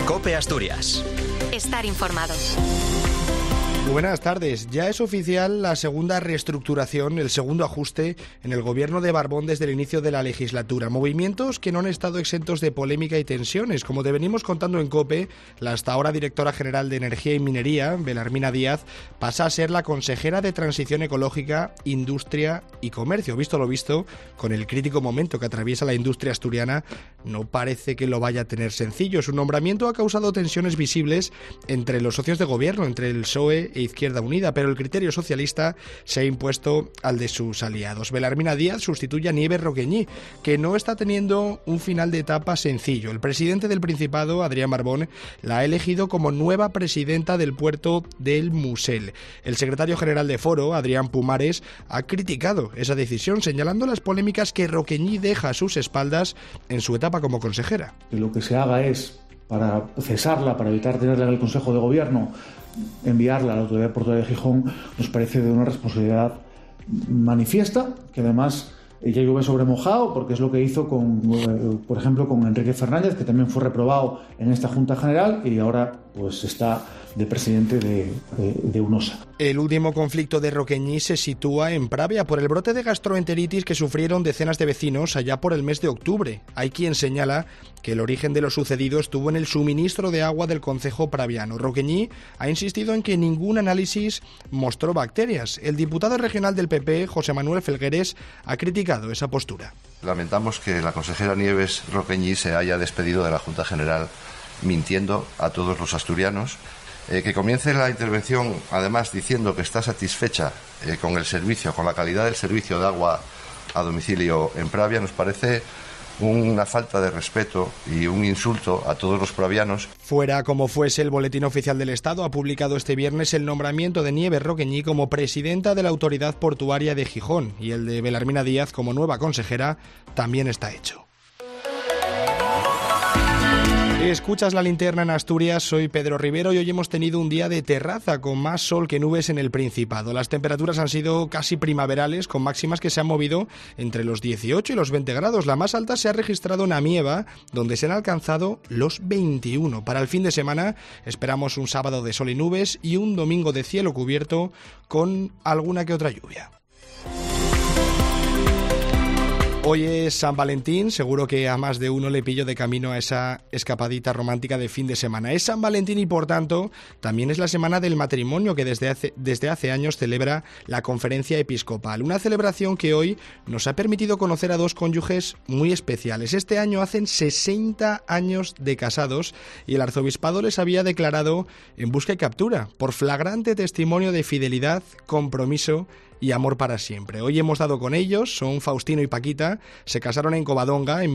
COPE Asturias. Estar informado. Buenas tardes. Ya es oficial la segunda reestructuración, el segundo ajuste en el gobierno de Barbón desde el inicio de la legislatura. Movimientos que no han estado exentos de polémica y tensiones. Como te venimos contando en COPE, la hasta ahora directora general de Energía y Minería, Belarmina Díaz, pasa a ser la consejera de Transición Ecológica, Industria y Comercio. Visto lo visto, con el crítico momento que atraviesa la industria asturiana, no parece que lo vaya a tener sencillo. Su nombramiento ha causado tensiones visibles entre los socios de gobierno, entre el PSOE e Izquierda Unida, pero el criterio socialista se ha impuesto al de sus aliados. Belarmina Díaz sustituye a Nieves Roqueñí, que no está teniendo un final de etapa sencillo. El presidente del Principado, Adrián Barbón, la ha elegido como nueva presidenta del puerto del Musel. El secretario general de Foro, Adrián Pumares, ha criticado esa decisión, señalando las polémicas que Roqueñí deja a sus espaldas en su etapa como consejera. Lo que se haga es, para cesarla, para evitar tenerla en el Consejo de Gobierno, enviarla a la Autoridad Portuaria de Gijón, nos parece de una responsabilidad manifiesta, que además ella llueve sobre mojado, porque es lo que hizo por ejemplo, con Enrique Fernández, que también fue reprobado en esta Junta General y ahora pues está de presidente de UNOSA. El último conflicto de Roqueñí se sitúa en Pravia por el brote de gastroenteritis que sufrieron decenas de vecinos allá por el mes de octubre. Hay quien señala que el origen de lo sucedido estuvo en el suministro de agua del concejo praviano. Roqueñí ha insistido en que ningún análisis mostró bacterias. El diputado regional del PP, José Manuel Felgueres, ha criticado esa postura. Lamentamos que la consejera Nieves Roqueñí se haya despedido de la Junta General mintiendo a todos los asturianos. Que comience la intervención, además, diciendo que está satisfecha con el servicio, con la calidad del servicio de agua a domicilio en Pravia, nos parece una falta de respeto y un insulto a todos los pravianos. Fuera como fuese, el Boletín Oficial del Estado ha publicado este viernes el nombramiento de Nieves Roqueñí como presidenta de la Autoridad Portuaria de Gijón, y el de Belarmina Díaz como nueva consejera también está hecho. Escuchas La Linterna en Asturias, soy Pedro Rivero y hoy hemos tenido un día de terraza con más sol que nubes en el Principado. Las temperaturas han sido casi primaverales, con máximas que se han movido entre los 18 y los 20 grados. La más alta se ha registrado en Amieva, donde se han alcanzado los 21. Para el fin de semana esperamos un sábado de sol y nubes y un domingo de cielo cubierto con alguna que otra lluvia. Hoy es San Valentín, seguro que a más de uno le pillo de camino a esa escapadita romántica de fin de semana. Es San Valentín y, por tanto, también es la semana del matrimonio que desde hace años celebra la Conferencia Episcopal. Una celebración que hoy nos ha permitido conocer a dos cónyuges muy especiales. Este año hacen 60 años de casados y el arzobispado les había declarado en busca y captura por flagrante testimonio de fidelidad, compromiso y amor para siempre. Hoy hemos dado con ellos, son Faustino y Paquita, se casaron en Covadonga en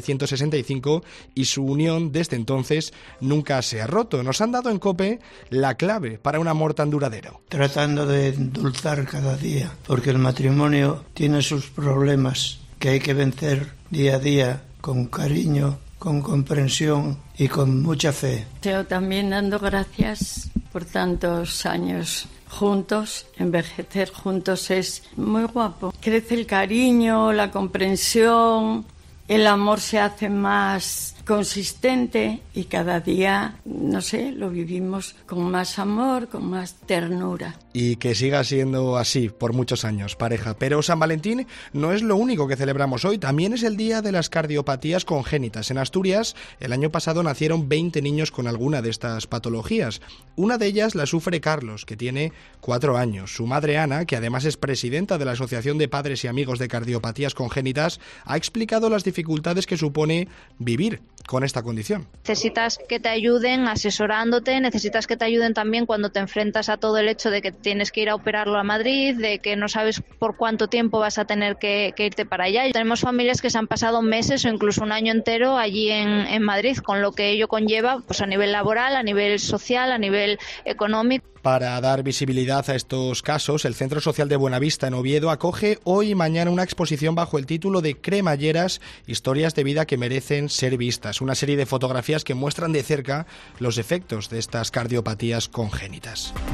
1965 y su unión desde entonces nunca se ha roto. Nos han dado en COPE la clave para un amor tan duradero. Tratando de endulzar cada día, porque el matrimonio tiene sus problemas que hay que vencer día a día con cariño, con comprensión y con mucha fe. Yo también dando gracias por tantos años juntos. Envejecer juntos es muy guapo. Crece el cariño, la comprensión, el amor se hace más consistente y cada día, no sé, lo vivimos con más amor, con más ternura. Y que siga siendo así por muchos años, pareja. Pero San Valentín no es lo único que celebramos hoy, también es el día de las cardiopatías congénitas. En Asturias, el año pasado nacieron 20 niños con alguna de estas patologías. Una de ellas la sufre Carlos, que tiene 4 años. Su madre Ana, que además es presidenta de la Asociación de Padres y Amigos de Cardiopatías Congénitas, ha explicado las dificultades que supone vivir con esta condición. Necesitas que te ayuden asesorándote, necesitas que te ayuden también cuando te enfrentas a todo el hecho de que tienes que ir a operarlo a Madrid, de que no sabes por cuánto tiempo vas a tener que irte para allá. Y tenemos familias que se han pasado meses o incluso un año entero allí en Madrid, con lo que ello conlleva pues a nivel laboral, a nivel social, a nivel económico. Para dar visibilidad a estos casos, el Centro Social de Buenavista en Oviedo acoge hoy y mañana una exposición bajo el título de Cremalleras, historias de vida que merecen ser vistas. Una serie de fotografías que muestran de cerca los efectos de estas cardiopatías congénitas.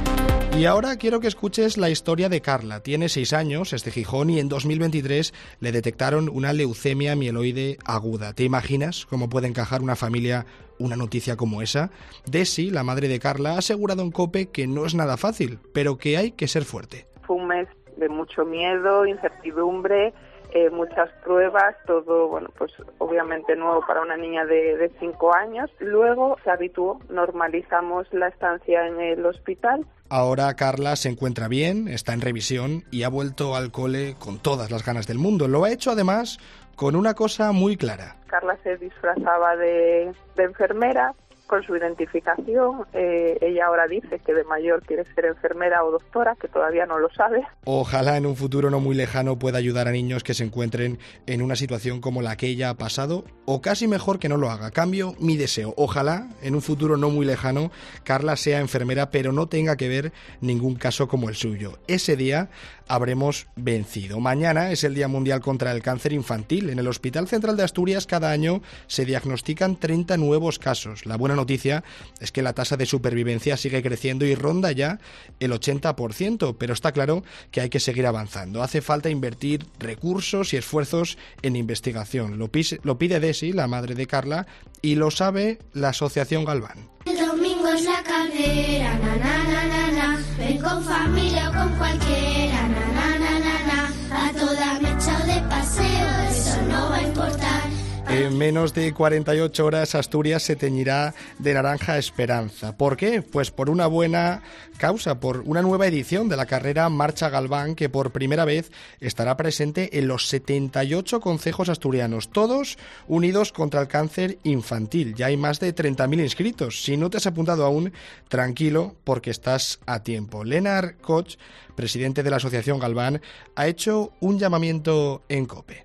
Y ahora quiero que escuches la historia de Carla. Tiene 6 años, es de Gijón y en 2023 le detectaron una leucemia mieloide aguda. ¿Te imaginas cómo puede encajar una familia una noticia como esa? Desi, la madre de Carla, ha asegurado en COPE que no es nada fácil, pero que hay que ser fuerte. Fue un mes de mucho miedo, incertidumbre, muchas pruebas, todo, bueno, pues obviamente nuevo para una niña de 5 años. Luego se habituó, normalizamos la estancia en el hospital. Ahora Carla se encuentra bien, está en revisión y ha vuelto al cole con todas las ganas del mundo. Lo ha hecho además con una cosa muy clara. Carla se disfrazaba de enfermera con su identificación. Ella ahora dice que de mayor quiere ser enfermera o doctora, que todavía no lo sabe. Ojalá en un futuro no muy lejano pueda ayudar a niños que se encuentren en una situación como la que ella ha pasado, o casi mejor que no lo haga. Cambio mi deseo. Ojalá en un futuro no muy lejano Carla sea enfermera, pero no tenga que ver ningún caso como el suyo. Ese día habremos vencido. Mañana es el Día Mundial contra el Cáncer Infantil. En el Hospital Central de Asturias cada año se diagnostican 30 nuevos casos. La buena noticia es que la tasa de supervivencia sigue creciendo y ronda ya el 80%, pero está claro que hay que seguir avanzando. Hace falta invertir recursos y esfuerzos en investigación. Lo pide Desi, la madre de Carla, y lo sabe la Asociación Galván. El domingo es la caldera, na na na na na. Ven con familia o con cualquiera, na na na na na. A toda mecha de paseo, eso no va a importar. En menos de 48 horas Asturias se teñirá de naranja esperanza. ¿Por qué? Pues por una buena causa, por una nueva edición de la carrera Marcha Galván que por primera vez estará presente en los 78 concejos asturianos, todos unidos contra el cáncer infantil. Ya hay más de 30.000 inscritos. Si no te has apuntado aún, tranquilo porque estás a tiempo. Lenar Koch, presidente de la Asociación Galván, ha hecho un llamamiento en COPE.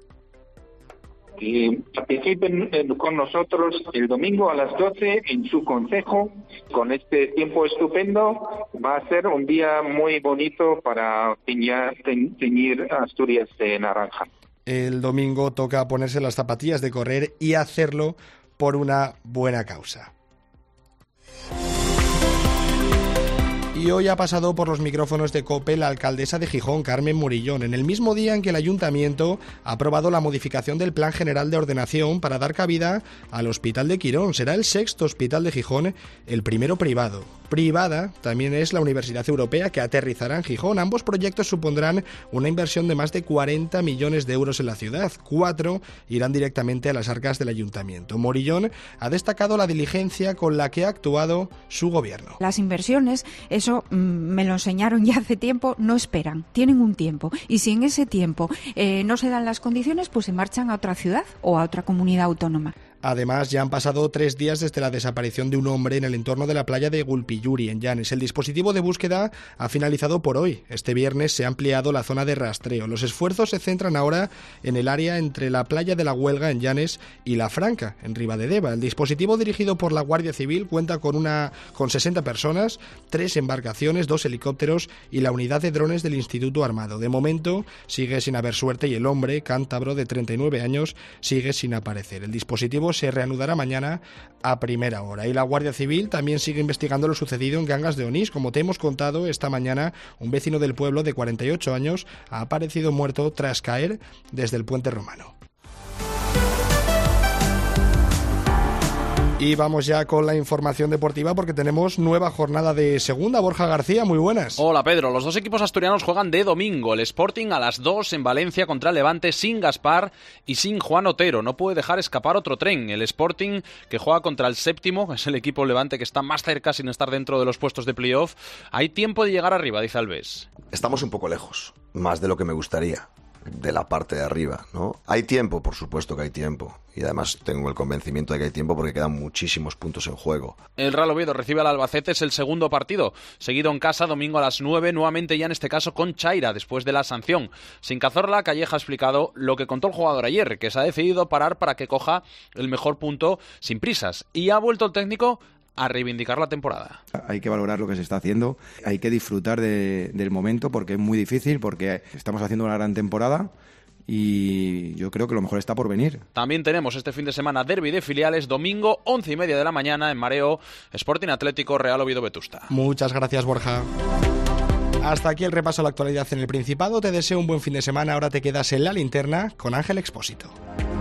Que participen con nosotros el domingo a las 12 en su concejo con este tiempo estupendo. Va a ser un día muy bonito para teñir Asturias de naranja. El domingo toca ponerse las zapatillas de correr y hacerlo por una buena causa. Y hoy ha pasado por los micrófonos de COPE la alcaldesa de Gijón, Carmen Murillón, en el mismo día en que el Ayuntamiento ha aprobado la modificación del Plan General de Ordenación para dar cabida al Hospital de Quirón. Será el 6º hospital de Gijón, el primero privado. Privada también es la Universidad Europea que aterrizará en Gijón. Ambos proyectos supondrán una inversión de más de 40 millones de euros en la ciudad. 4 irán directamente a las arcas del Ayuntamiento. Murillón ha destacado la diligencia con la que ha actuado su gobierno. Las inversiones, eso me lo enseñaron ya hace tiempo, no esperan, tienen un tiempo. Y si en ese tiempo no se dan las condiciones, pues se marchan a otra ciudad o a otra comunidad autónoma. Además, ya han pasado 3 días desde la desaparición de un hombre en el entorno de la playa de Gulpilluri, en Llanes. El dispositivo de búsqueda ha finalizado por hoy. Este viernes se ha ampliado la zona de rastreo. Los esfuerzos se centran ahora en el área entre la playa de la Huelga, en Llanes, y la Franca, en Ribadedeva. El dispositivo dirigido por la Guardia Civil cuenta con 60 personas, 3 embarcaciones, 2 helicópteros y la unidad de drones del Instituto Armado. De momento sigue sin haber suerte y el hombre, cántabro de 39 años, sigue sin aparecer. El dispositivo se reanudará mañana a primera hora. Y la Guardia Civil también sigue investigando lo sucedido en Cangas de Onís. Como te hemos contado, esta mañana un vecino del pueblo de 48 años ha aparecido muerto tras caer desde el puente romano. Y vamos ya con la información deportiva porque tenemos nueva jornada de segunda. Borja García, muy buenas. Hola Pedro, los dos equipos asturianos juegan de domingo. El Sporting a las 2 en Valencia contra el Levante sin Gaspar y sin Juan Otero. No puede dejar escapar otro tren. El Sporting que juega contra el séptimo, es el equipo Levante que está más cerca sin estar dentro de los puestos de playoff. Hay tiempo de llegar arriba, dice Alves. Estamos un poco lejos, más de lo que me gustaría, de la parte de arriba, ¿no? Hay tiempo, por supuesto que hay tiempo. Y además tengo el convencimiento de que hay tiempo porque quedan muchísimos puntos en juego. El Real Oviedo recibe al Albacete, es el segundo partido, seguido en casa, domingo a las 9, nuevamente ya en este caso con Chaira, después de la sanción. Sin Cazorla, Calleja ha explicado lo que contó el jugador ayer, que se ha decidido parar para que coja el mejor punto sin prisas. Y ha vuelto el técnico a reivindicar la temporada. Hay que valorar lo que se está haciendo, hay que disfrutar del momento porque es muy difícil, porque estamos haciendo una gran temporada. y yo creo que lo mejor está por venir. También tenemos este fin de semana derbi de filiales, domingo 11:30 de la mañana en Mareo, Sporting Atlético, Real Oviedo Vetusta. Muchas gracias, Borja. Hasta aquí el repaso a la actualidad en el Principado. Te deseo un buen fin de semana. Ahora te quedas en La Linterna con Ángel Expósito.